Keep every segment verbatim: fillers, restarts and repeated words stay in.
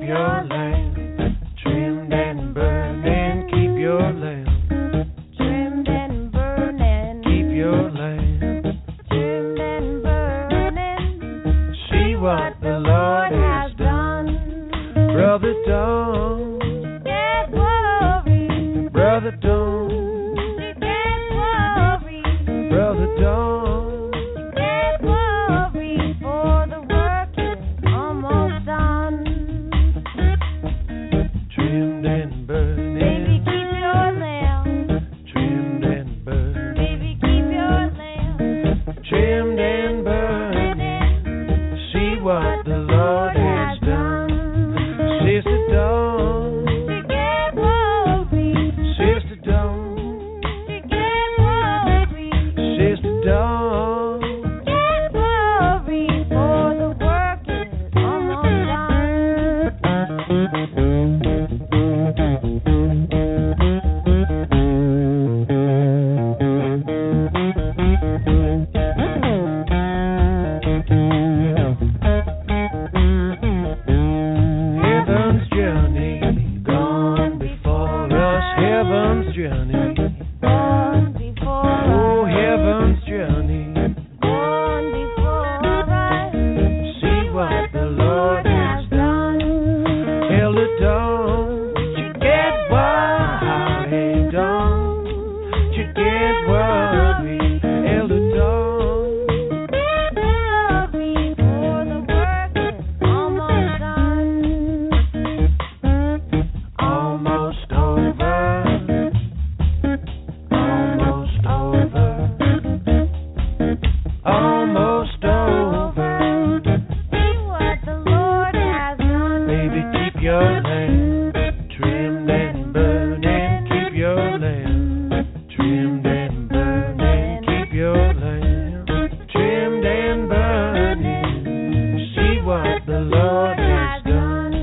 keep your lamp trimmed and burning. Keep your lamp trimmed and burning. Keep your lamp trimmed and burning. See what the Lord has done. Brother, don't Get worried. Brother, don't Get worried. Brother, don't Get worried, for the work is almost done. trimmed and burning. Baby, keep your lamp. Trimmed and burning. Baby, keep your lamp. Trimmed and burning. See what the Lord has done. Sister, don't To get worried. Sister, don't To get worried. Sister, don't Get worried, for the work is almost Heaven's journey gone before us. Heaven's journey. Gone before Oh, us. heaven's journey. Gone before us. See what the Lord has done. Elder, don't you get worried. Don't you get worried. Elder, don't Get worried, for the work is almost done. almost over. Almost over. Almost over. See what the Lord has done. Baby, keep your lamp trimmed and burning. Keep your lamp trimmed and burning. Keep your lamp trimmed and burning. See what the Lord has done.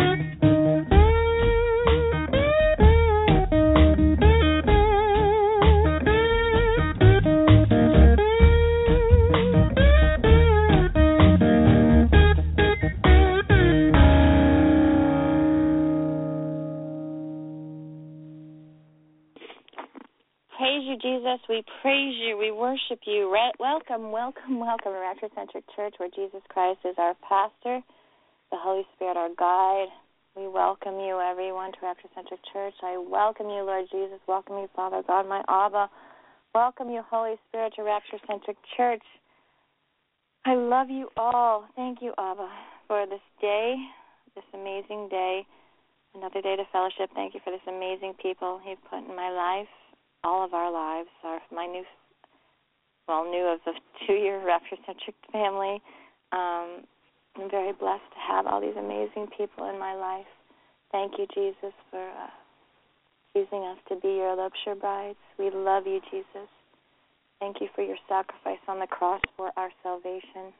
Praise you, Jesus. We praise you. We worship you. Re- welcome, welcome, welcome to Rapture Centric Church, where Jesus Christ is our pastor, the Holy Spirit our guide. We welcome you, everyone, to Rapture Centric Church. I welcome you, Lord Jesus. Welcome you, Father God, my Abba. Welcome you, Holy Spirit, to Rapture Centric Church. I love you all. Thank you, Abba, for this day, this amazing day, another day to fellowship. Thank you for this amazing people you've put in my life. All of our lives, our my new, well, new of the two-year Rapture-centric family. Um, I'm very blessed to have all these amazing people in my life. Thank you, Jesus, for uh, choosing us to be your Elopshire brides. We love you, Jesus. Thank you for your sacrifice on the cross for our salvation.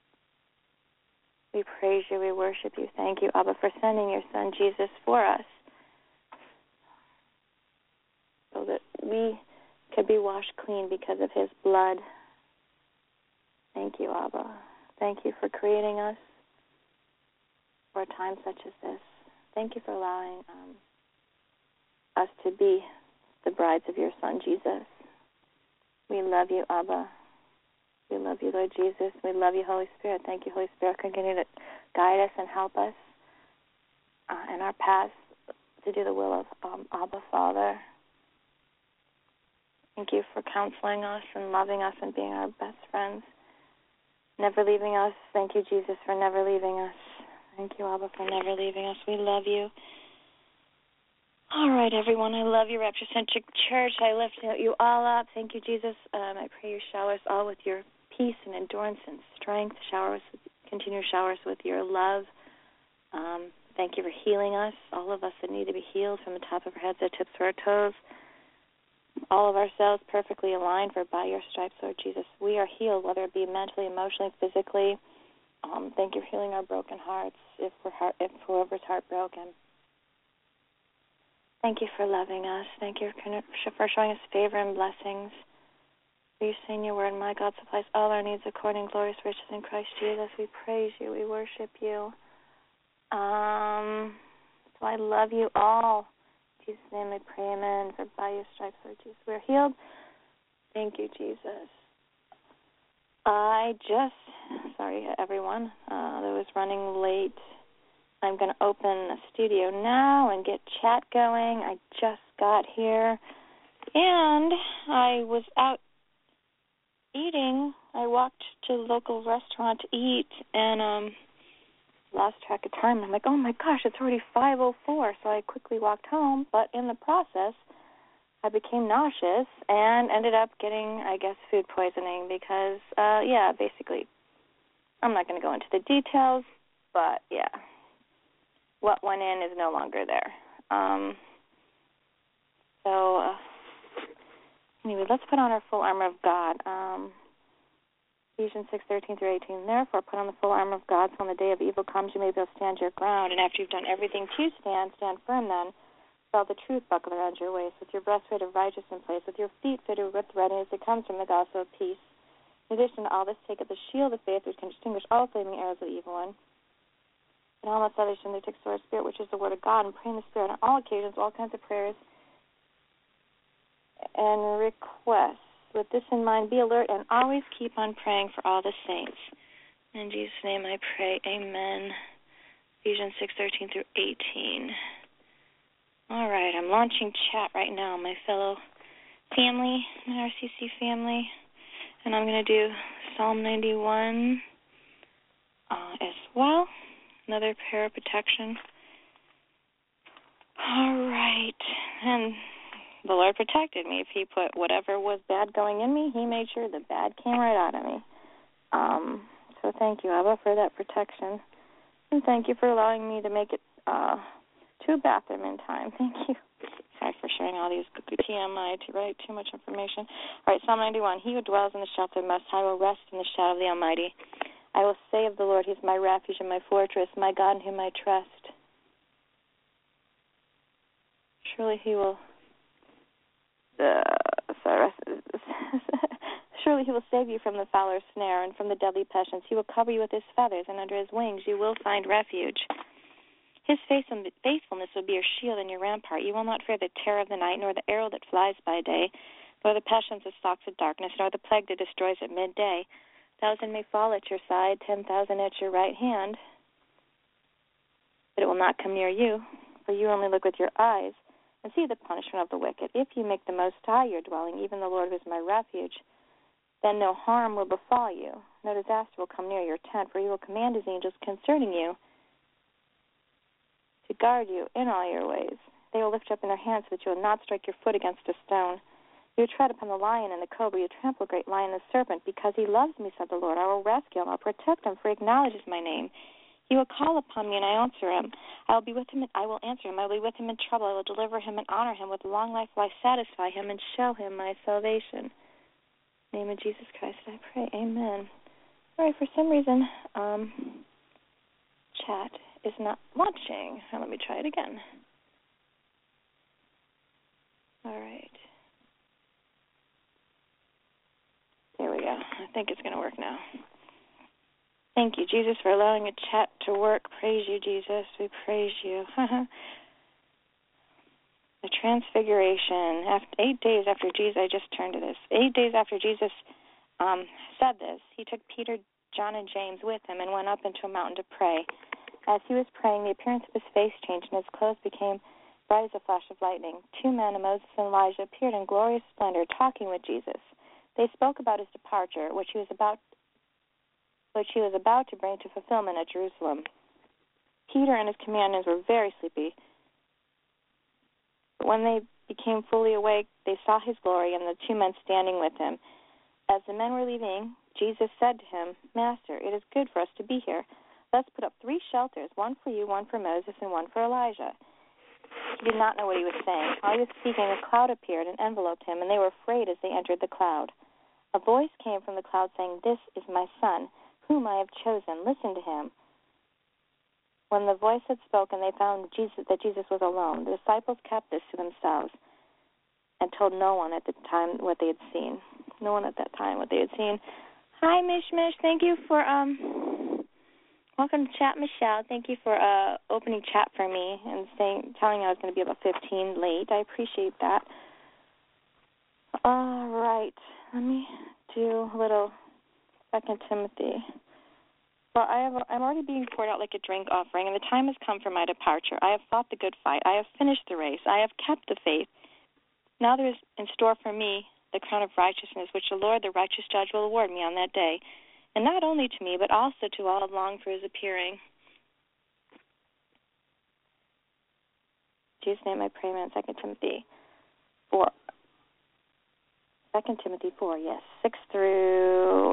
We praise you. We worship you. Thank you, Abba, for sending your Son, Jesus, for us, so that we could be washed clean because of his blood. Thank you, Abba. Thank you for creating us for a time such as this. Thank you for allowing um, us to be the brides of your Son, Jesus. We love you, Abba. We love you, Lord Jesus. We love you, Holy Spirit. Thank you, Holy Spirit. Continue to guide us and help us uh, in our paths to do the will of um, Abba, Father. Thank you for counseling us and loving us and being our best friends, never leaving us. Thank you, Jesus, for never leaving us. Thank you, Abba, for never leaving us. We love you. All right, everyone, I love you, Rapture-centric Church. I lift you all up. Thank you, Jesus. Um, I pray you shower us all with your peace and endurance and strength. Shower us, with, continue to shower us with your love. Um, thank you for healing us, all of us that need to be healed from the top of our heads to the tips of our toes. All of ourselves perfectly aligned, for by your stripes, Lord Jesus, we are healed, whether it be mentally, emotionally, physically. Um, thank you for healing our broken hearts, if we're heart, if whoever's heartbroken. Thank you for loving us. Thank you for showing us favor and blessings. For you say in your word, my God supplies all our needs according to glorious riches in Christ Jesus. We praise you. We worship you. Um, I love you all. In Jesus' name I pray, amen. For by your stripes, Lord Jesus, we're healed. Thank you, Jesus. I just, sorry, everyone, uh, that was running late. I'm going to open the studio now and get chat going. I just got here, and I was out eating. I walked to the local restaurant to eat, and um, lost track of time. I'm like, oh, my gosh, it's already five oh four, so I quickly walked home, but in the process, I became nauseous and ended up getting, I guess, food poisoning because, uh, yeah, basically, I'm not going to go into the details, but, yeah, what went in is no longer there. Um, so, uh, anyway, let's put on our full armor of God. Um, Ephesians six thirteen through eighteen. Therefore, put on the full armor of God, so on the day of evil comes, you may be able to stand your ground. And after you've done everything to stand, stand firm then. Belt the truth buckle around your waist, with your breastplate of righteousness in place, with your feet fitted with readiness that comes from the gospel of peace. In addition to all this, take up the shield of faith, which can extinguish all flaming arrows of the evil one. And all my salvation, they take the sword of spirit, which is the word of God, and pray in the spirit on all occasions, all kinds of prayers and requests. With this in mind, be alert and always keep on praying for all the saints. In Jesus' name I pray, amen. Ephesians six thirteen through eighteen. All right, I'm launching chat right now, my fellow family, my R C C family, and I'm going to do Psalm ninety-one uh, as well, another prayer of protection. All right, and the Lord protected me. If he put whatever was bad going in me, he made sure the bad came right out of me. Um, so thank you, Abba, for that protection. And thank you for allowing me to make it uh, to a bathroom in time. Thank you. Sorry for sharing all these T M I, to write too much information. All right, Psalm ninety-one. He who dwells in the shelter of the Most High will rest in the shadow of the Almighty. I will say of the Lord, he is my refuge and my fortress, my God in whom I trust. Surely he will... Uh, sorry. Surely he will save you from the fowler's snare and from the deadly pestilence. He will cover you with his feathers, and under his wings you will find refuge. His faithfulness will be your shield and your rampart. You will not fear the terror of the night, nor the arrow that flies by day, nor the pestilence that stalks at darkness, nor the plague that destroys at midday. A thousand may fall at your side, ten thousand at your right hand, but it will not come near you, for you only look with your eyes and see the punishment of the wicked. If you make the Most High your dwelling, even the Lord who is my refuge, then no harm will befall you, no disaster will come near your tent, for he will command his angels concerning you to guard you in all your ways. They will lift you up in their hands so that you will not strike your foot against a stone. You tread upon the lion and the cobra, you trample the great lion and the serpent. Because he loves me, said the Lord, I will rescue him, I will protect him, for he acknowledges my name. He will call upon me, and I answer him. I will be with him, and I will answer him. I will be with him in trouble. I will deliver him and honor him. With long life will I satisfy him and show him my salvation. In the name of Jesus Christ, I pray. Amen. All right, for some reason, um, chat is not launching. Now, let me try it again. All right. There we go. I think it's going to work now. Thank you, Jesus, for allowing a chat to work. Praise you, Jesus. We praise you. The Transfiguration. After eight days after Jesus, I just turned to this. Eight days after Jesus um, said this, he took Peter, John, and James with him and went up into a mountain to pray. As he was praying, the appearance of his face changed, and his clothes became bright as a flash of lightning. Two men, Moses and Elijah, appeared in glorious splendor, talking with Jesus. They spoke about his departure, which he was about which he was about to bring to fulfillment at Jerusalem. Peter and his companions were very sleepy. But when they became fully awake, they saw his glory and the two men standing with him. As the men were leaving, Jesus said to him, Master, it is good for us to be here. Let's put up three shelters, one for you, one for Moses, and one for Elijah. He did not know what he was saying. While he was speaking, a cloud appeared and enveloped him, and they were afraid as they entered the cloud. A voice came from the cloud saying, This is my son, whom I have chosen. Listen to him. When the voice had spoken, they found Jesus, that Jesus was alone. The disciples kept this to themselves and told no one at the time what they had seen. No one at that time what they had seen. Hi, Mish Mish. Thank you for um welcome to chat, Michelle. Thank you for uh, opening chat for me and saying, telling me I was going to be about fifteen late. I appreciate that. All right, let me do a little Second Timothy. Well, I have, I'm already being poured out like a drink offering, and the time has come for my departure. I have fought the good fight. I have finished the race. I have kept the faith. Now there is in store for me the crown of righteousness, which the Lord, the righteous judge, will award me on that day, and not only to me, but also to all who long for his appearing. In Jesus' name I pray, man. Second Timothy four. Second Timothy four, yes. Six through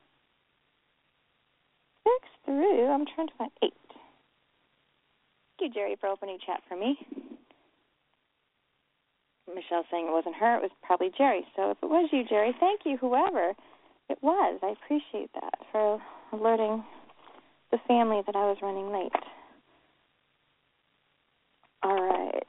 six through I'm trying to find eight. Thank you, Jerry, for opening chat for me. Michelle saying it wasn't her, it was probably Jerry. So if it was you, Jerry, thank you, whoever it was. I appreciate that for alerting the family that I was running late. All right.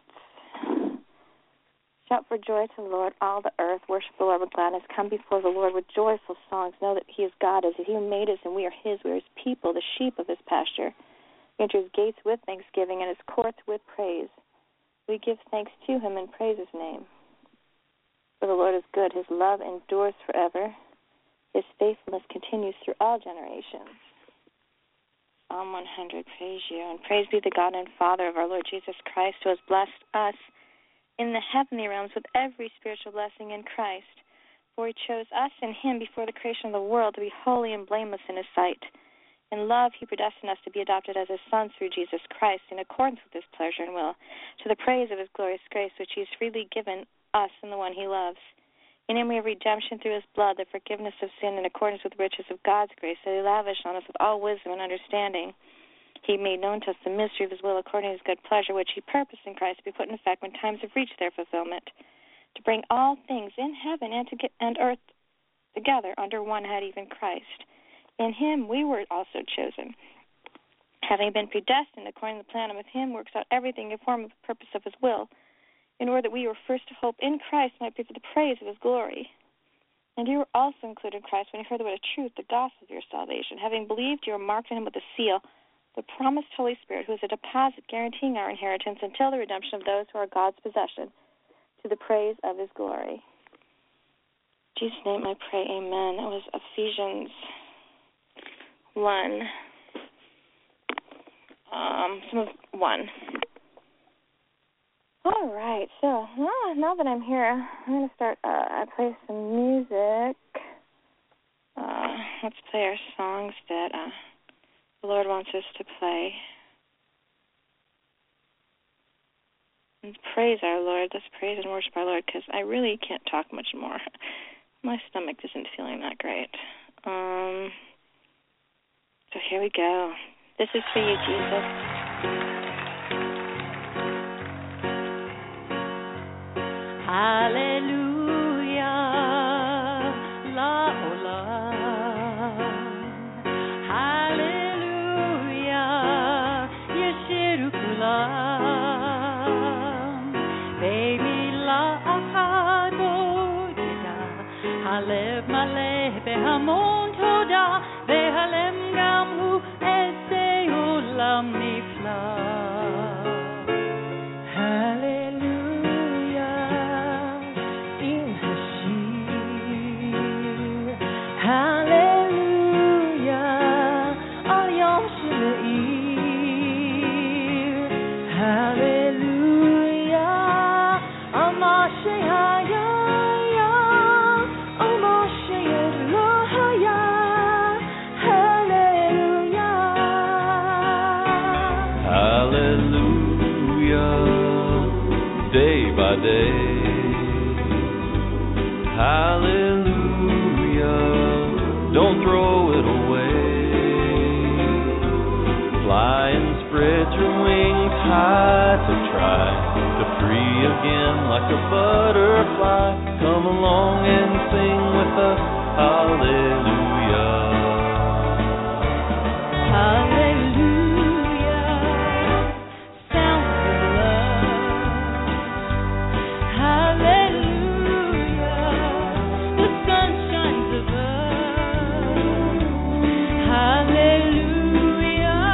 Shout for joy to the Lord, all the earth. Worship the Lord with gladness. Come before the Lord with joyful songs. Know that he is God, as he made us, and we are his. We are his people, the sheep of his pasture. We enter his gates with thanksgiving and his courts with praise. We give thanks to him and praise his name. For the Lord is good. His love endures forever. His faithfulness continues through all generations. Psalm one hundred, praise you. And praise be the God and Father of our Lord Jesus Christ, who has blessed us in the heavenly realms with every spiritual blessing in Christ. For he chose us in him before the creation of the world to be holy and blameless in his sight. In love, he predestined us to be adopted as his sons through Jesus Christ, in accordance with his pleasure and will, to the praise of his glorious grace, which he has freely given us in the one he loves. In him we have redemption through his blood, the forgiveness of sin in accordance with the riches of God's grace, that he lavished on us with all wisdom and understanding. He made known to us the mystery of his will according to his good pleasure, which he purposed in Christ to be put in effect when times have reached their fulfillment, to bring all things in heaven and, to get, and earth together under one head, even Christ. In him we were also chosen, having been predestined according to the plan, and with him works out everything in form of the purpose of his will, in order that we were first to hope in Christ might be for the praise of his glory. And you were also included in Christ when you heard the word of truth, the gospel of your salvation. Having believed, you were marked in him with a seal, the promised Holy Spirit, who is a deposit guaranteeing our inheritance until the redemption of those who are God's possession, to the praise of his glory. In Jesus' name I pray, amen. It was Ephesians one. Um, some of one. All right, so well, now that I'm here, I'm going to start, uh, I play some music. Uh, let's play our songs that uh, the Lord wants us to play. And praise our Lord. Let's praise and worship our Lord, because I really can't talk much more. My stomach isn't feeling that great. Um... So here we go. This is for you, Jesus. Hallelujah, la ola. Hallelujah, yeshiru kulam. Baby la achado dida. Halev maleh behamon toda. Behalem gamhu esei ulam nifla. Hallelujah, in Hashir. Hallelujah, al yom shle'ir. Hallelujah, al mashe haya, al mashe lo haya. Day by day, hallelujah, don't throw it away. Fly and spread your wings high to try to free again like a butterfly. Come along and sing with us, hallelujah. Hallelujah. Hallelujah.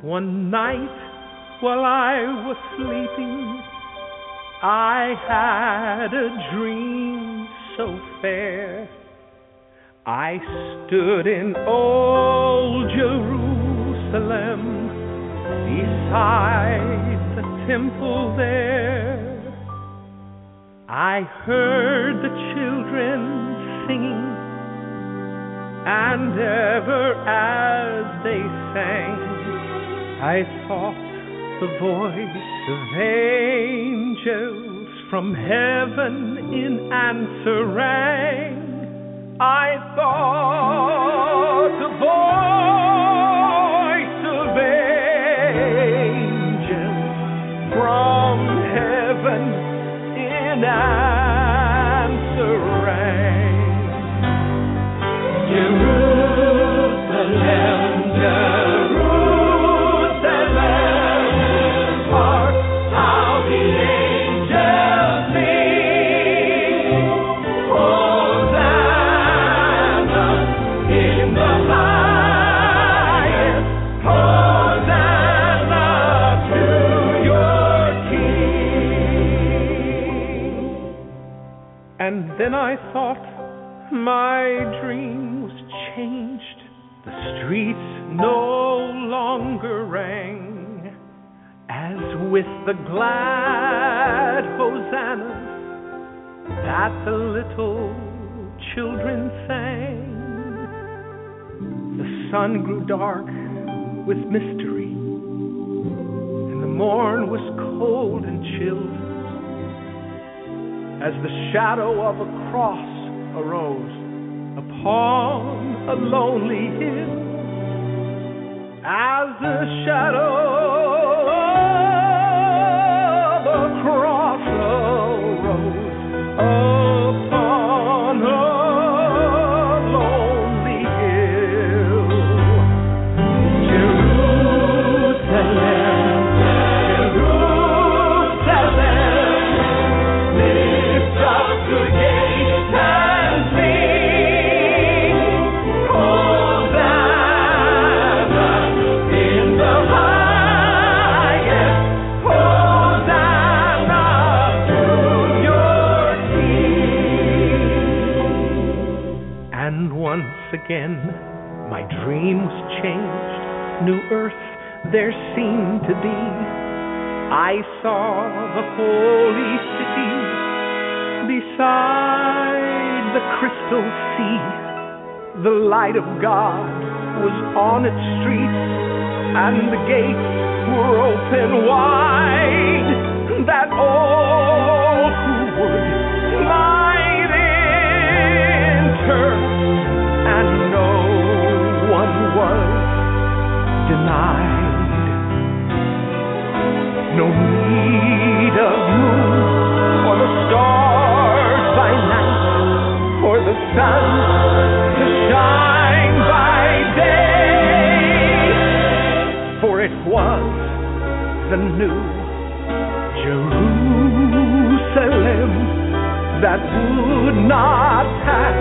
One night while I was sleeping, I had a dream so fair. I stood in old Jerusalem beside the temple there. I heard the children singing, and ever as they sang, I thought the voice of angels from heaven in answer rang. I thought the voice of angels from heaven in answer rang. Jerusalem, Jerusalem, hark how the angels sing. Hosanna in the highest. Hosanna to your King. And then I thought my dream was changed. The streets no longer rang as with the glad hosannas that the little children sang. The sun grew dark with mystery, and the morn was cold and chilled, as the shadow of a cross arose upon a lonely hill. As the shadow of a cross arose upon a lonely hill. Jerusalem, Jerusalem, lift up the gates and sing. Hosanna in the highest. Hosanna to your King. And once again, my dream was changed. New earth there seemed to be. I saw the holy city beside the crystal sea. The light of God was on its streets, and the gates were open wide, that all who would might enter, and no one was denied. No need of moon or the stars by night, or the sun to shine by day, for it was the new Jerusalem that would not pass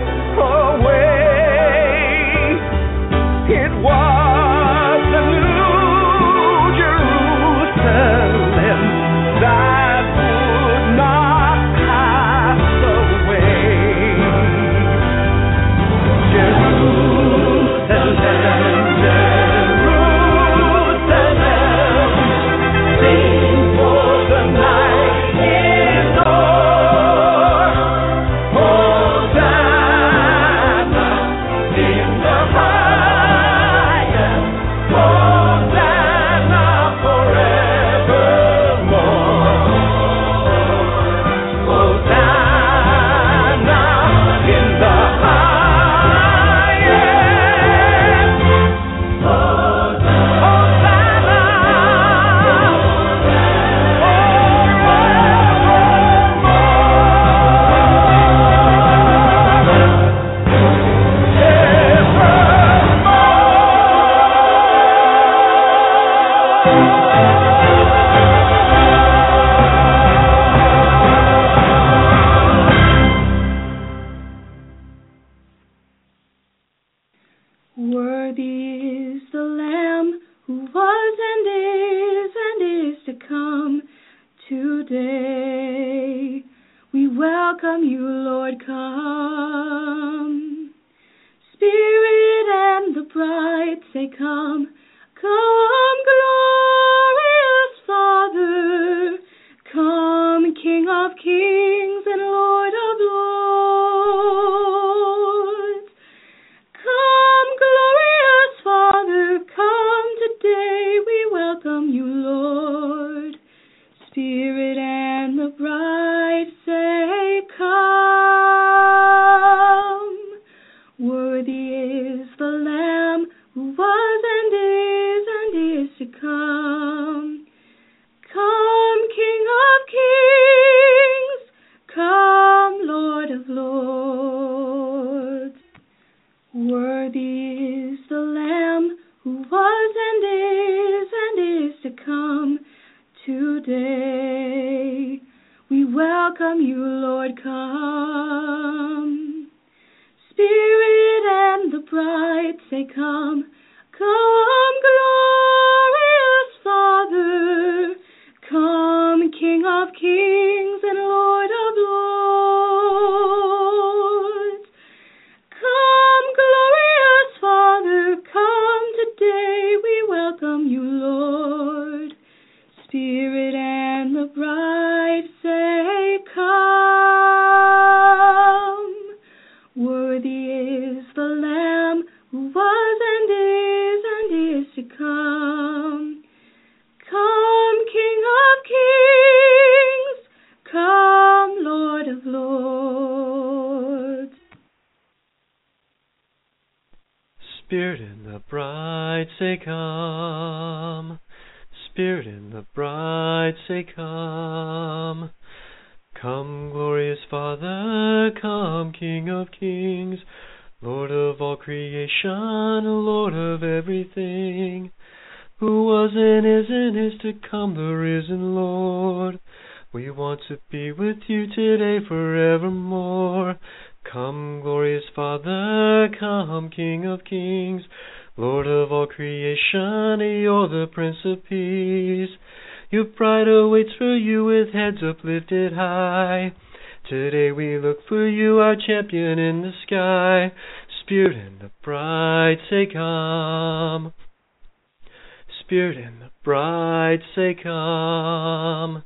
away. It was the new Jerusalem that would not pass away. Jerusalem, Jerusalem, sing for the night is o'er. Hosanna in the highest. Hosanna forevermore. Hosanna in the highest. Worthy is the Lamb who was you, Lord, come. Spirit and the bride say, come. Come, glorious Father. Come, King of kings and Lord of lords. Come, glorious Father, come today. We welcome you, Lord. Spirit and the bride say, come. Worthy is the Lamb who was and is and is to come. Come, King of kings. Come, Lord of lords. Worthy is the Lamb who was and is and is to come. Today we welcome you, Lord, come. Spirit and the bride say, come. Come, glorious Father. Come, King of kings and Lord of lords. Come, glorious Father, come today. We welcome you, Lord. Spirit and the bride say, come. Worthy is the Lamb who was and is and is to come. Come, King of kings. Come, Lord of lords. Spirit and the bride say, come. Spirit and the bride say, come. Come, glorious Father, come, King of kings, Lord of all creation, Lord of everything, who was and is and is to come, the risen Lord. We want to be with you today forevermore. Come, glorious Father, come, King of kings, Lord of all creation, you're the Prince of Peace. Your bride awaits for you with heads uplifted high. Today we look for you, our champion in the sky. Spirit and the bride say, come. Spirit and the bride say, come.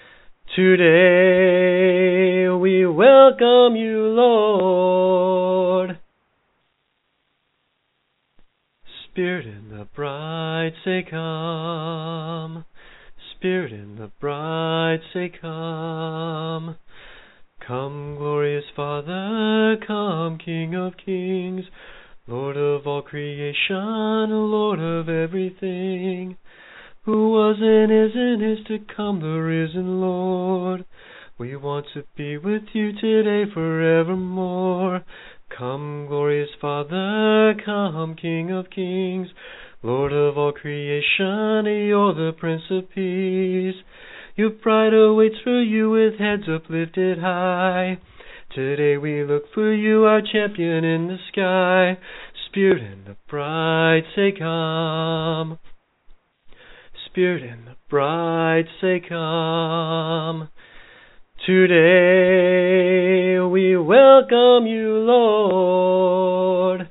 Today we welcome you, Lord. Spirit and the bride say, come. Spirit and the bride say, come. Come, glorious Father, come, King of kings, Lord of all creation, Lord of everything, who was and is and is to come, the risen Lord. We want to be with you today forevermore. Come, glorious Father, come, King of kings, Lord of all creation, you're the Prince of Peace. Your bride awaits for you with heads uplifted high. Today we look for you, our champion in the sky. Spirit and the bride say, come. Spirit and the bride say, come. Today we welcome you, Lord.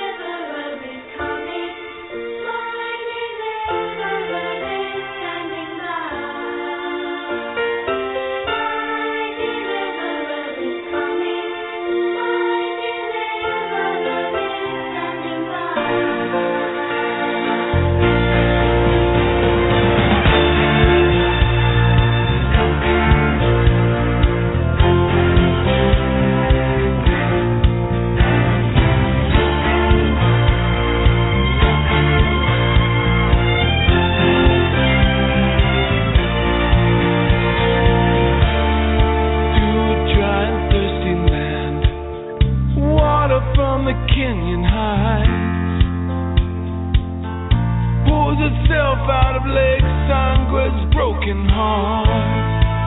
My deliverer is coming. My deliverer is standing on the Kenyan heights, pours herself out of Lake Sangua's broken heart.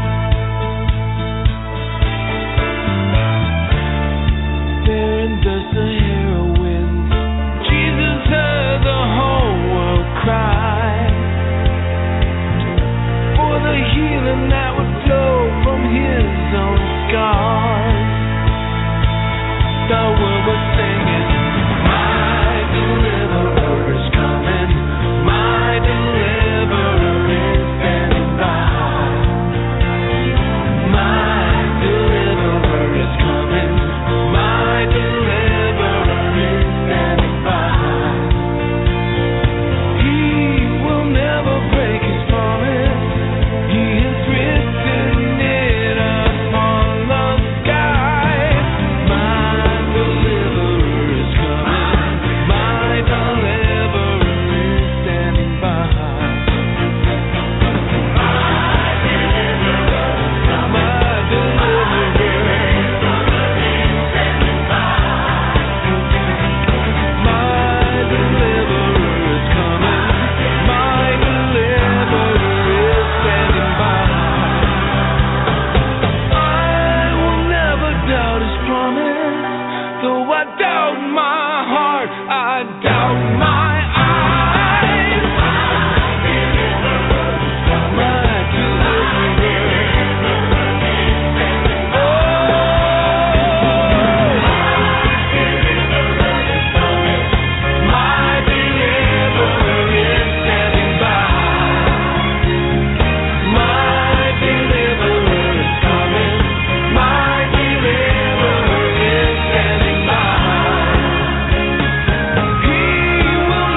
There in the Sahara winds, Jesus heard the whole world cry for the healing that would flow from his own scars. The world was singing, my deliverer is coming, my deliverer is standing by. My deliverer is coming, my deliverer is standing by. He will never break his promise, he has written it upon the sky. My deliverer is coming, my deliverer is standing by. My deliverer is coming, my deliverer is standing by. My deliverer is coming, my deliverer is standing by. I will never doubt his promise, though I doubt my heart, I doubt my eyes. My deliverer is coming, my deliverer is standing by. My deliverer is standing by. My deliverer is coming, my deliverer is standing by. He will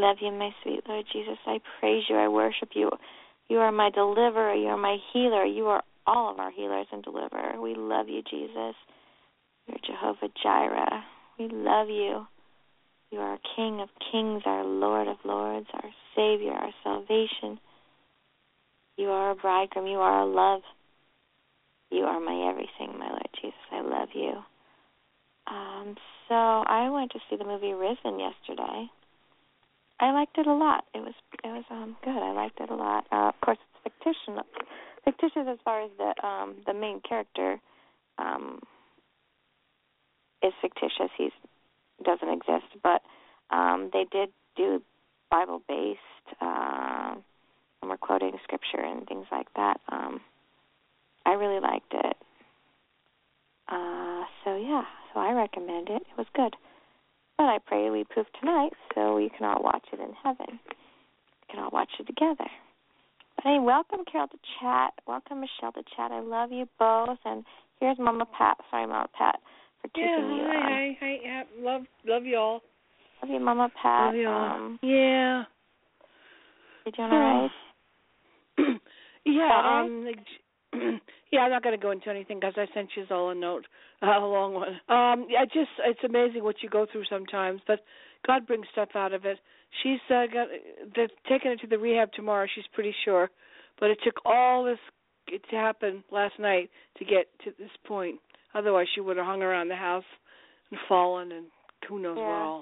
love you, my sweet Lord Jesus. I praise you. I worship you. You are my deliverer. You are my healer. You are all of our healers and deliverer. We love you, Jesus. You're Jehovah Jireh. We love you. You are our King of kings, our Lord of lords, our Savior, our salvation. You are our bridegroom. You are our love. You are my everything, my Lord Jesus. I love you. Um, so I went to see the movie Risen yesterday. I liked it a lot. It was it was um good. I liked it a lot. Uh, of course, it's fictitious. Fictitious as far as the um the main character um is fictitious. He doesn't exist, but um they did do Bible based. Uh, and we're quoting scripture and things like that. Um, I really liked it. Uh, so yeah, so I recommend it. It was good. But I pray we poof tonight so we can all watch it in heaven. We can all watch it together. But hey, welcome Carol to chat. Welcome Michelle to chat. I love you both. And here's Mama Pat. Sorry, Mama Pat, for keeping yeah, you hi, on. hi, hi, yeah, love, love you all. Love you, Mama Pat. Love you all. Um, yeah. You doing all right? yeah, Better? um, yeah, I'm not going to go into anything because I sent you all a note, uh, a long one. Um, yeah, just it's amazing what you go through sometimes, but God brings stuff out of it. She's uh, got they're taking her to the rehab tomorrow. She's pretty sure, but it took all this to happen last night to get to this point. Otherwise, she would have hung around the house and fallen, and who knows yeah. where all.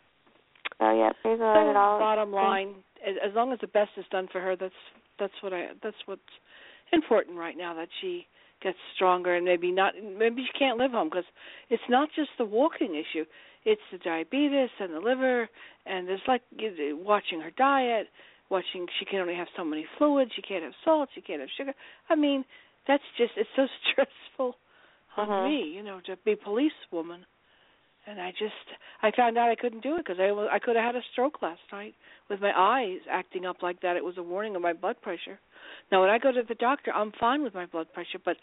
Oh yeah, praise the So, Lord. It all bottom line, as, as long as the best is done for her, that's that's what I that's what's important right now. That she gets stronger and maybe not maybe she can't live home because it's not just the walking issue. It's the diabetes and the liver, and there's like watching her diet, watching she can only have so many fluids. She can't have salt. She can't have sugar. I mean, that's just it's so stressful on uh-huh. me, you know, to be a policewoman. And I just, I found out I couldn't do it because I, I could have had a stroke last night with my eyes acting up like that. It was a warning of my blood pressure. Now, when I go to the doctor, I'm fine with my blood pressure, but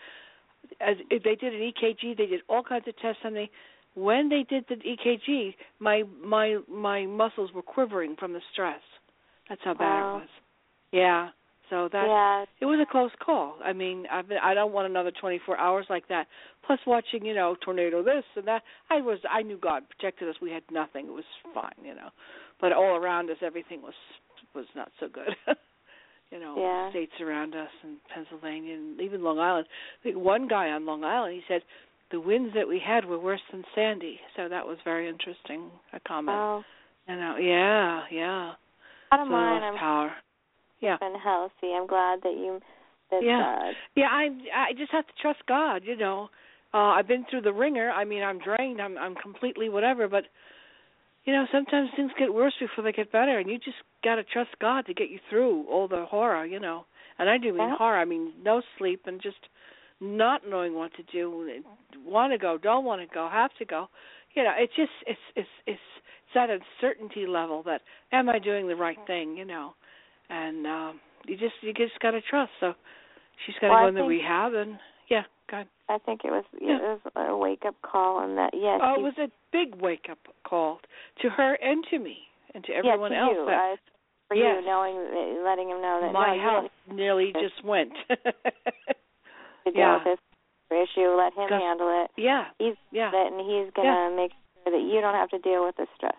as if they did an E K G, they did all kinds of tests on me. When they did the E K G, my my my muscles were quivering from the stress. That's how bad wow. it was. Yeah. So that yeah. it was a close call. I mean, I've been, I don't want another twenty-four hours like that. Plus, watching, you know, tornado this and that. I was, I knew God protected us. We had nothing. It was fine, you know. But all around us, everything was was not so good. you know, yeah. states around us and Pennsylvania and even Long Island. I think one guy on Long Island, he said the winds that we had were worse than Sandy. So that was very interesting. A comment. Oh. You know, yeah, yeah. Bottom so line, I'm power. Yeah. been healthy. I'm glad that you. That, yeah. uh, yeah. I I just have to trust God. You know, uh, I've been through the ringer. I mean, I'm drained. I'm I'm completely whatever. But you know, sometimes things get worse before they get better, and you just got to trust God to get you through all the horror. You know, and I do mean yeah. horror. I mean no sleep and just not knowing what to do. Want to go? Don't want to go? Have to go? You know, it's just it's it's it's it's that uncertainty level that am I doing the right thing? You know. And um, you just you just gotta trust. So she's gotta well, go I in the rehab, and yeah, go ahead. I think it was Yeah. it was a wake up call, and that yes. Oh, he, it was a big wake up call to her and to me and to everyone yeah, to else. You. That, uh, for yes. you, knowing, letting him know that my no, health nearly just went. to deal yeah. with this issue, let him handle it. Yeah. He's yeah. it, and he's gonna yeah. make sure that you don't have to deal with the stress.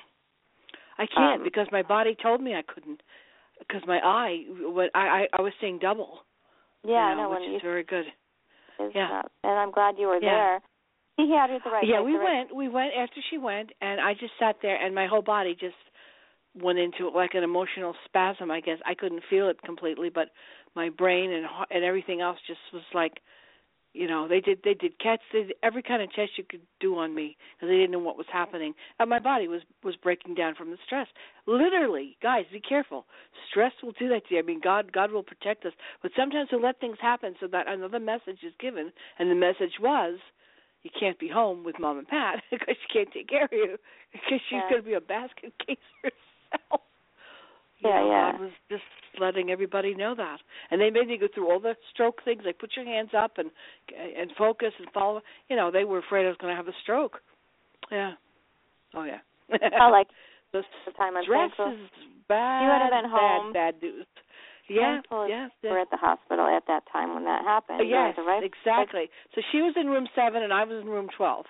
I can't um, because my body told me I couldn't. Because my eye, what I, I I was seeing double. Yeah, you know, I know. which when is you, very good. Yeah. Not, and I'm glad you were Yeah. there. He had you at the right Yeah, place, we the right went. We went after she went, and I just sat there, and my whole body just went into like an emotional spasm. I guess I couldn't feel it completely, but my brain and and everything else just was like, you know, they did they did C A Ts, they did every kind of test you could do on me because they didn't know what was happening, and my body was was breaking down from the stress. Literally, guys, be careful. Stress will do that to you. I mean, God God will protect us, but sometimes He'll let things happen so that another message is given, and the message was, you can't be home with Mom and Pat because she can't take care of you because she's yeah. going to be a basket case herself. You yeah, know, yeah. God was just letting everybody know that. And they made me go through all the stroke things, like put your hands up and and focus and follow. You know, they were afraid I was going to have a stroke. Yeah. Oh, yeah. I like the time. I'm stress thankful. is bad. She would have been home. Bad, bad news. Yeah, Thankful yeah. we were at the hospital at that time when that happened. Uh, yes, right? exactly. So she was in room seven, and I was in room twelve.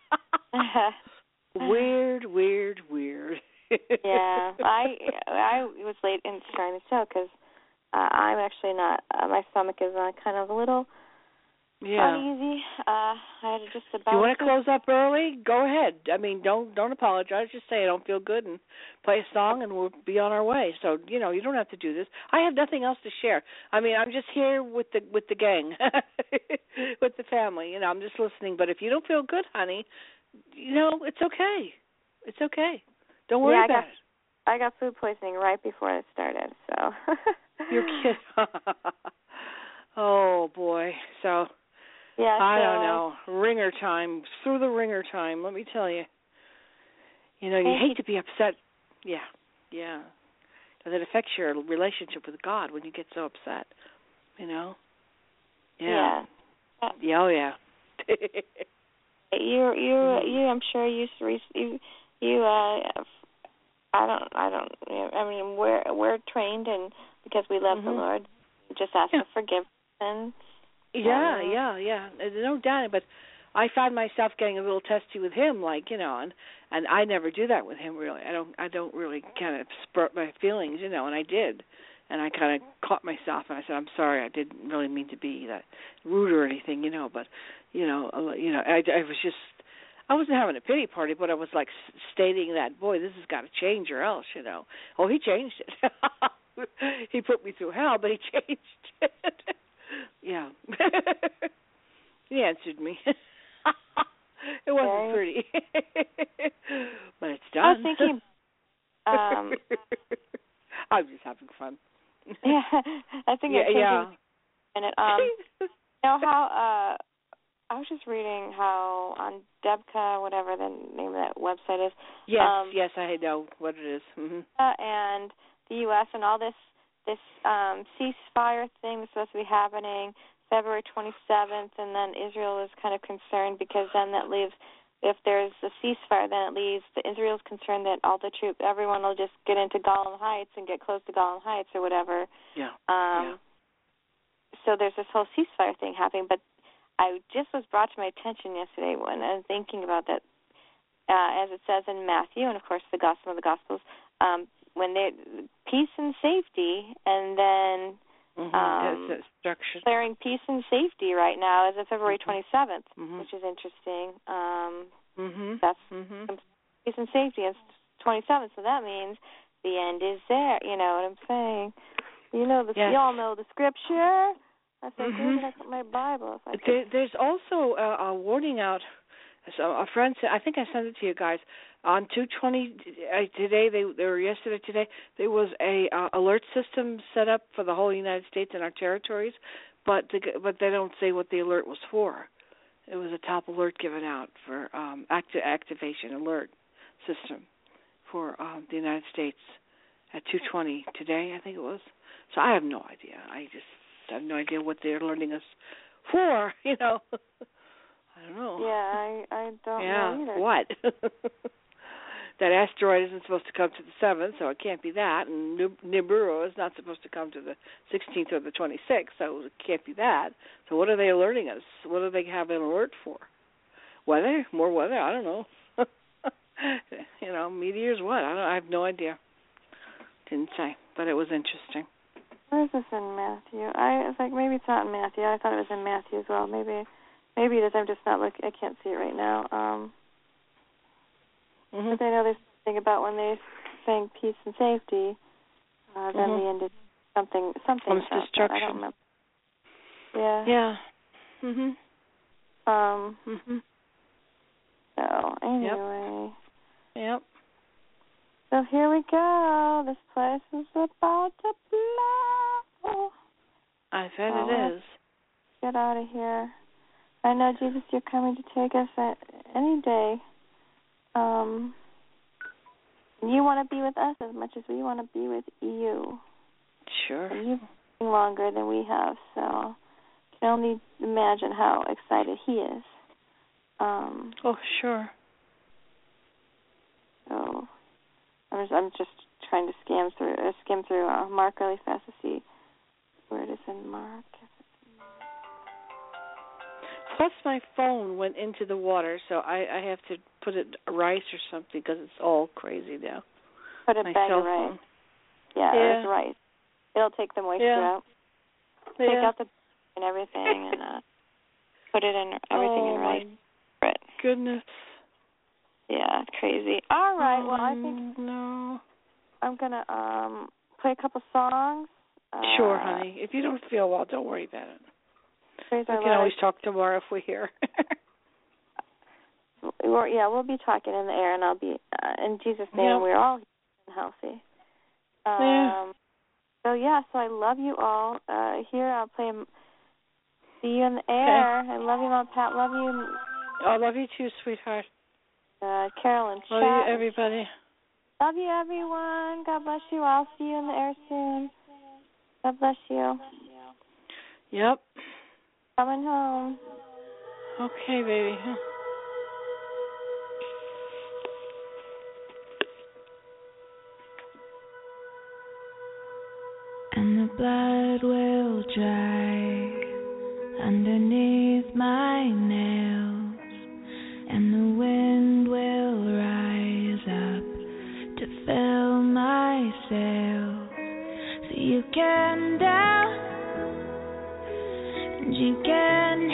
Weird, weird, weird. Yeah, I I was late in starting the show because uh, I'm actually not. Uh, my stomach is uh, kind of a little yeah. uneasy. Uh, I had just about. You want to close up early? Go ahead. I mean, don't don't apologize. Just say I don't feel good and play a song, and we'll be on our way. So you know, you don't have to do this. I have nothing else to share. I mean, I'm just here with the with the gang, with the family. You know, I'm just listening. But if you don't feel good, honey, you know, it's okay. It's okay. Don't worry yeah, I about got, it. I got food poisoning right before it started, so. You're kidding. Oh boy. So. Yeah. I so don't know. Ringer time. Through the ringer time, let me tell you. You know, you Thank hate you. to be upset. Yeah, yeah. Because it affects your relationship with God when you get so upset. You know? Yeah. Yeah. Yeah, oh, yeah. you, you, Mm-hmm. you, I'm sure you, you, you, uh, I don't, I don't, I mean, we're, we're trained and because we love Mm-hmm. the Lord, we just ask Yeah. for forgiveness. Yeah, Um, yeah, yeah. There's no doubt. But I found myself getting a little testy with him, like you know, and and I never do that with him. Really, I don't. I don't really kind of spurt my feelings, you know. And I did, and I kind of caught myself, and I said, "I'm sorry. I didn't really mean to be that rude or anything, you know." But you know, you know, I, I was just. I wasn't having a pity party, but I was like stating that, boy, this has got to change or else, you know. Oh, he changed it. He put me through hell, but he changed it. Yeah. He answered me. It wasn't pretty. But it's done. I was thinking, um, I was just having fun. yeah, I think yeah, it's yeah. And it, um, you know how, uh, I was just reading how on Debka, whatever the name of that website is. Yes, um, yes, I know what it is. Mm-hmm. And the U S and all this this um, ceasefire thing that's supposed to be happening February twenty-seventh, and then Israel is kind of concerned because then that leaves, if there's a ceasefire, then it leaves, the Israel's concerned that all the troops, everyone will just get into Golan Heights and get close to Golan Heights or whatever. Yeah. Um, yeah. So there's this whole ceasefire thing happening, but I just was brought to my attention yesterday when I was thinking about that, uh, as it says in Matthew, and of course the Gospel of the Gospels, um, when they peace and safety, and then mm-hmm. um, declaring peace and safety right now as of February twenty-seventh, mm-hmm. which is interesting. Um, mm-hmm. That's mm-hmm. peace and safety is twenty-seventh, so that means the end is there. You know what I'm saying? You know, the, yes. you all know the scripture. I said, mm-hmm. where did I put my Bible? If I there, there's also a, a warning out. So a friend said, I think I sent it to you guys on two twenty uh, today. They, they were yesterday. Today there was a uh, alert system set up for the whole United States and our territories, but the, but they don't say what the alert was for. It was a top alert given out for um, acti- activation alert system for um, the United States at two twenty today. I think it was. So I have no idea. I just have no idea what they're alerting us for. You know. I don't know. Yeah, I I don't yeah, know either. What? That asteroid isn't supposed to come to the seventh, so it can't be that. And Nibiru is not supposed to come to the sixteenth or the twenty-sixth, so it can't be that. So what are they alerting us? What do they have an alert for? Weather? More weather? I don't know. You know, meteors? What? I don't. I have no idea. Didn't say, but it was interesting. Where is this in Matthew? I was like, maybe it's not in Matthew. I thought it was in Matthew as well. Maybe. Maybe it is. I'm just not looking. I can't see it right now. Um, mm-hmm. But I know there's something about when they're saying peace and safety, uh, then mm-hmm. the end is something. Something comes about destruction. that. I don't remember. Yeah. Yeah. Mhm. Um. Mhm. So anyway. Yep. Yep. So here we go. This place is about to blow. I bet oh, it is. Get out of here. I know, Jesus, you're coming to take us at any day. Um, you want to be with us as much as we want to be with you. Sure. And you've been longer than we have, so I can only imagine how excited he is. Um, oh, sure. so I'm just, I'm just trying to skim through, uh, skim through uh, Mark really fast to see where it is in Mark. Plus, my phone went into the water, so I, I have to put it rice or something because it's all crazy now. Put a my bag cell of rice. phone. Yeah, Yeah. it's rice. It'll take the moisture Yeah. out. Take Yeah. out the and everything and uh, put it in everything oh, in rice. My Right. goodness. Yeah, crazy. All right. Oh, Well, I think no. I'm gonna um play a couple songs. Uh, Sure, honey. If you don't feel well, don't worry about it. Praise We our can Lord. always talk tomorrow if we're here. We're, yeah, we'll be talking in the air, and I'll be uh, in Jesus' name. Yep. We're all healthy. Um, Yeah. So yeah, so I love you all. Uh, here I'll play. See you in the air. I love you, Mom, Pat. Love you, I love you too, sweetheart. uh, Carolyn. Love Chat. you, everybody. Love you, everyone. God bless you. I'll see you in the air soon. God bless you. Yep. Coming home. Okay, baby. And the blood will dry underneath my nails, and the wind will rise up to fill my sails. So you can doubt and you can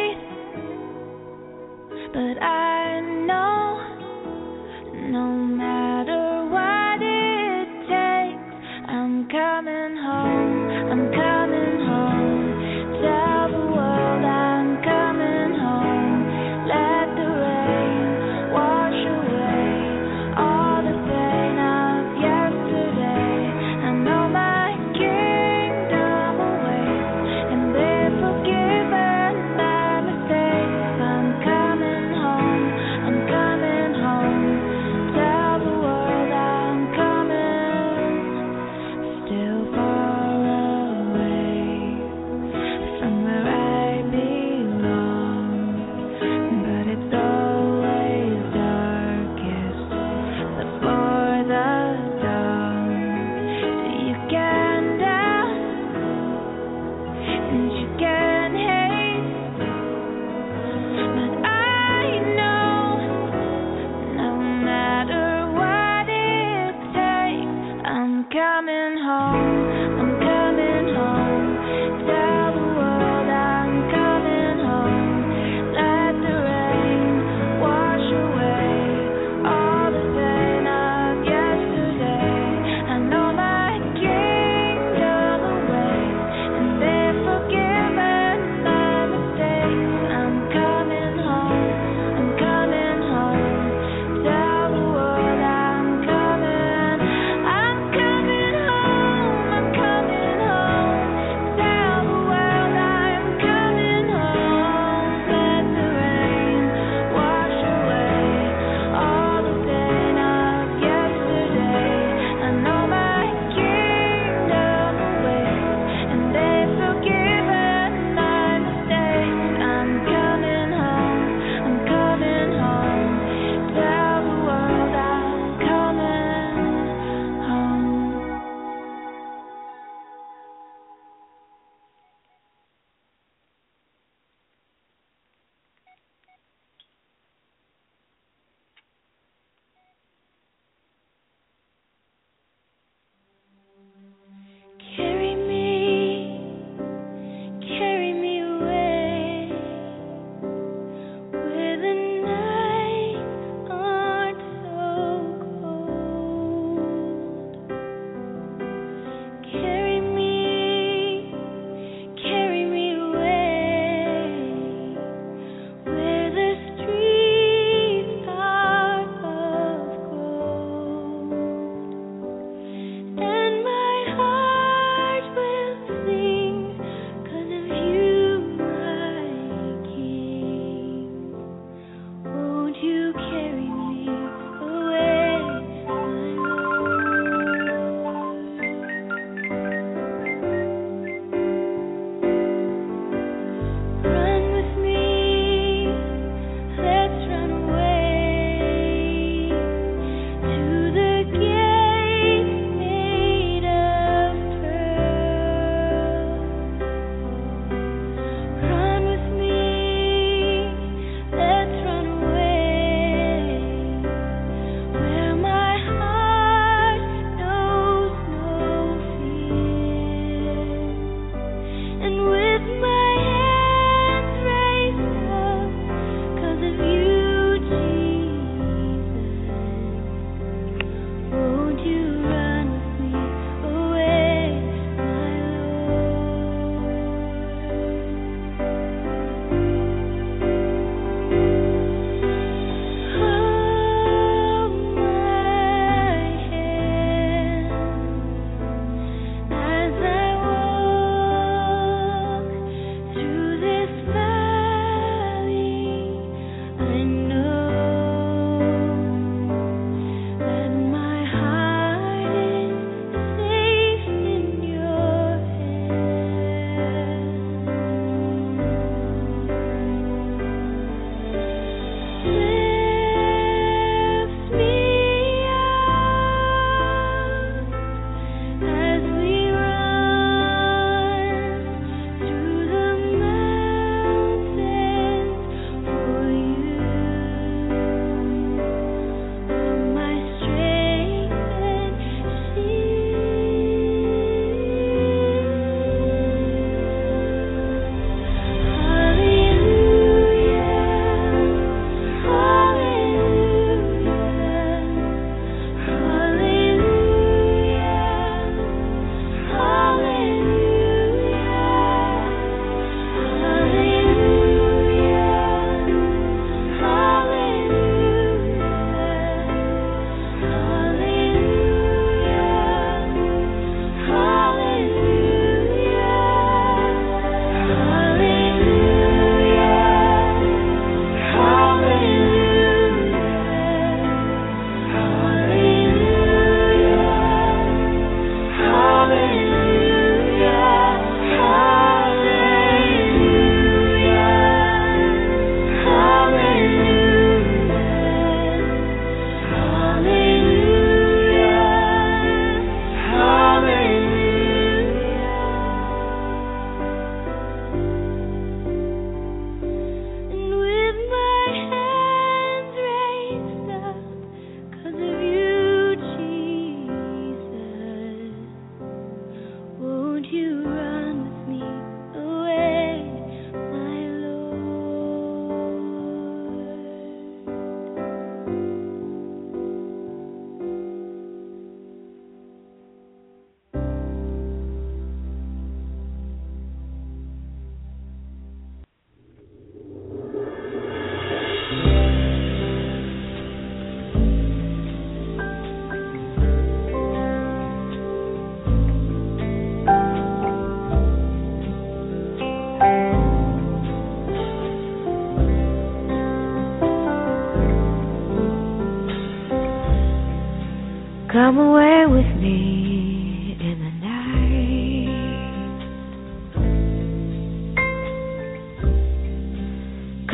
hate, but I know no matter what it takes, I'm coming home. I'm coming home. Tell the world I'm coming home. Let the rain wash away all the pain of yesterday. I know my kingdom awaits, and they're forgiven my mistakes. I'm coming home. I'm coming home. Tell the world I'm coming. Still far away.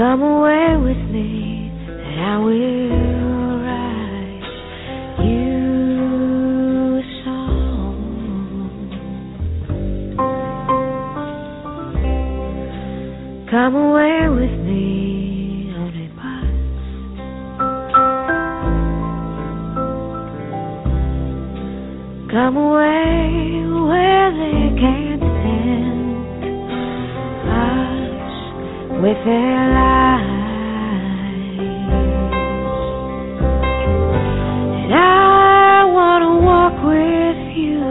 Come away with me, and I will write you a song. Come away with me on a bus. Come away where they can't stand us with their lies. And I want to walk with you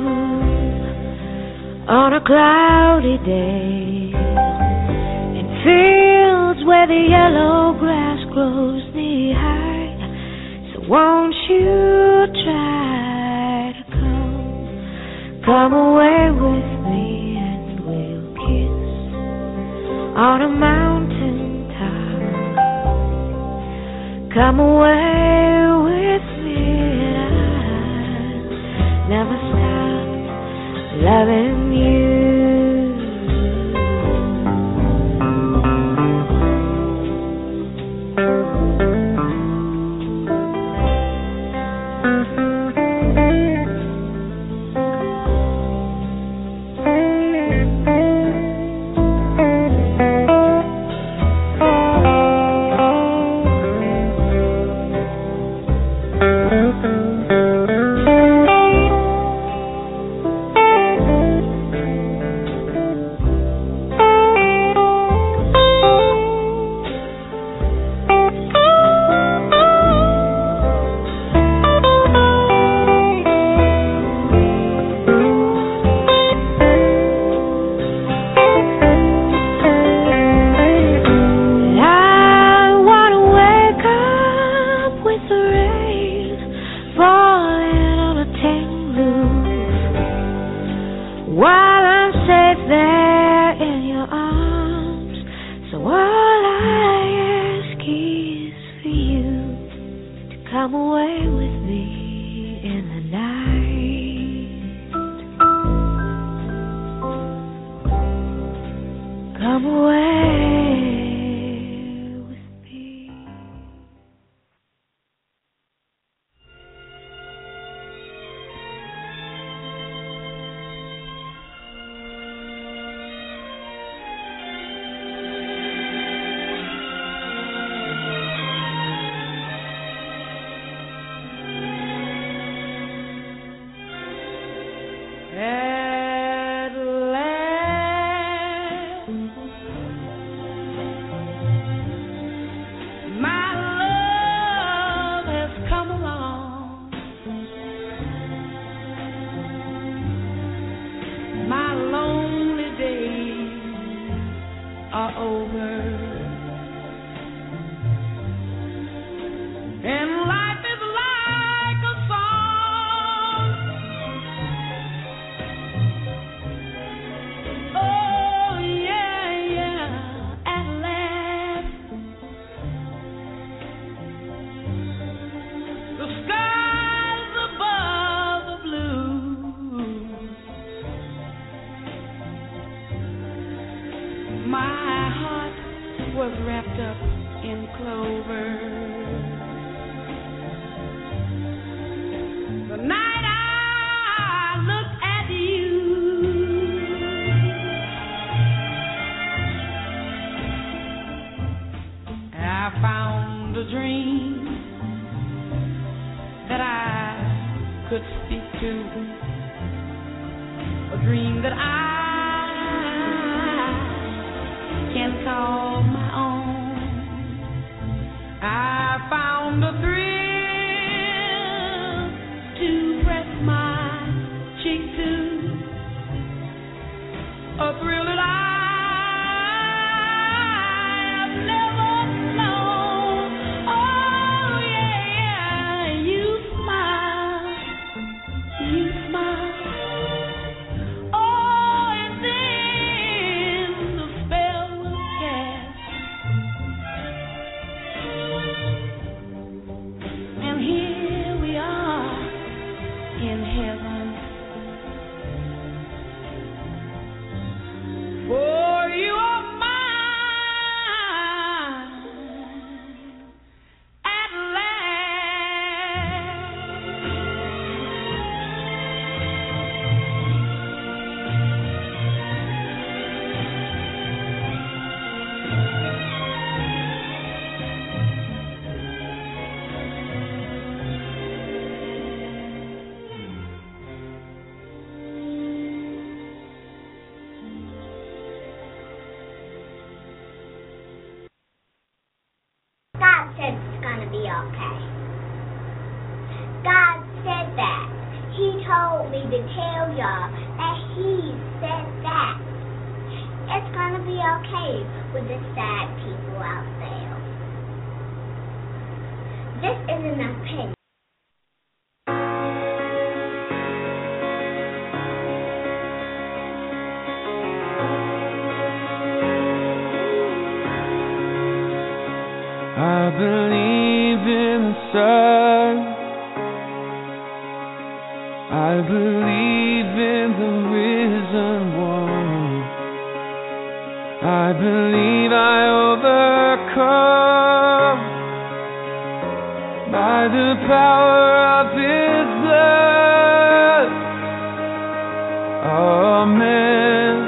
on a cloudy day in fields where the yellow grass grows knee high. So won't you try to come, come away with me and we'll kiss on a mountain top. Come away with me and I'll never stop loving you. okay. God said that. He told me to tell y'all that He said that. It's gonna be okay with the sad people out there. This is an opinion. I believe in the sun. I believe in the risen one. I believe I overcome by the power of His blood. Amen.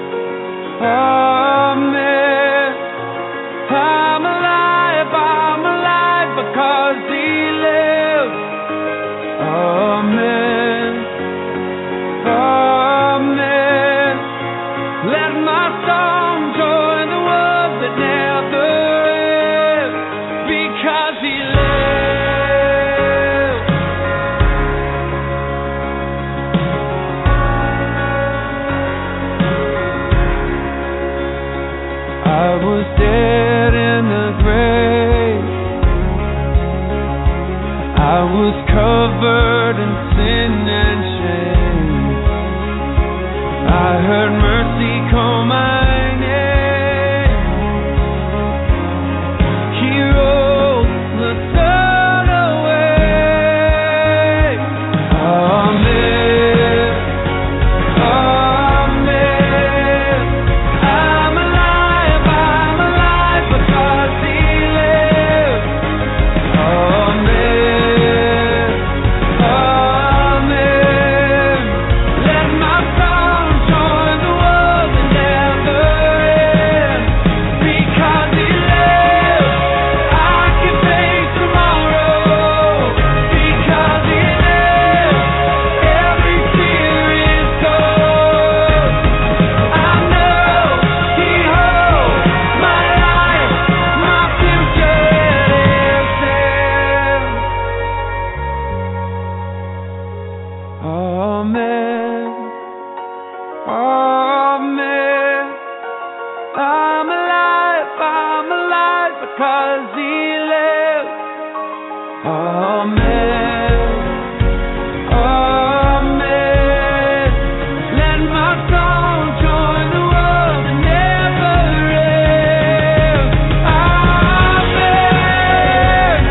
Amen. I'm alive, I'm alive because He lives. Amen. Amen. Let my song join the world that never ends because He lives. I was dead in the grave. I was covered in sin and shame. I heard mercy call my name. He rolled the sun away. Amen. Amen. I'm alive, I'm alive because He lives. Amen. Amen. Let my song join the world that never ends because He lives. I can face tomorrow because He lives. Every fear is gone. I know He holds my life, my future is Him. Amen. Amen. I'm alive, I'm alive because He lives. Amen. Amen. Let my song join the world that never ends. Amen.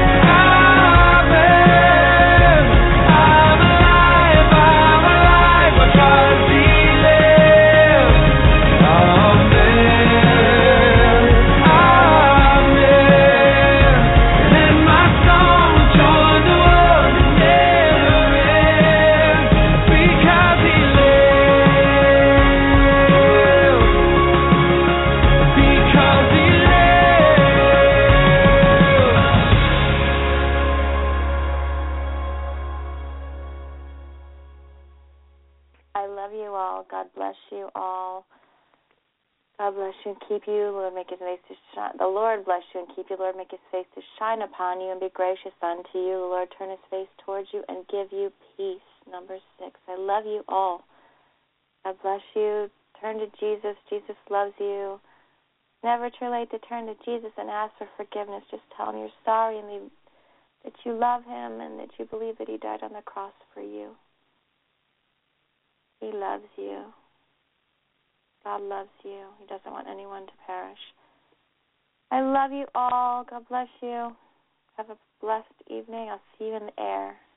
Amen. I'm alive, I'm alive because He lives. Amen. Amen. Let my song join the world that never ends because He lives. Because He lives. I love you all. God bless you all. God bless you and keep you. Lord, make His face to shine. The Lord bless you and keep you. Lord, make His face to shine upon you and be gracious unto you. The Lord turn His face towards you and give you peace. Number six. I love you all. God bless you. Turn to Jesus. Jesus loves you. Never too late to turn to Jesus and ask for forgiveness. Just tell Him you're sorry and leave, that you love Him and that you believe that He died on the cross for you. He loves you. God loves you. He doesn't want anyone to perish. I love you all. God bless you. Have a blessed evening. I'll see you in the air.